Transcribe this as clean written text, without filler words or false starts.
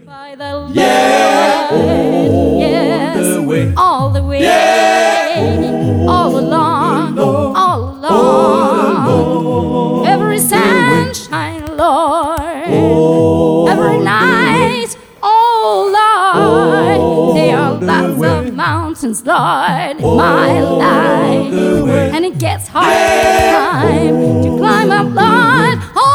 By the Lord. Yeah, all Yes, the way. all the way. Yeah, all along, Lord, all along. Every sunshine, Lord. Every night, oh Lord. There are lots of mountains, Lord, in my life. And it gets hard to climb up, Lord.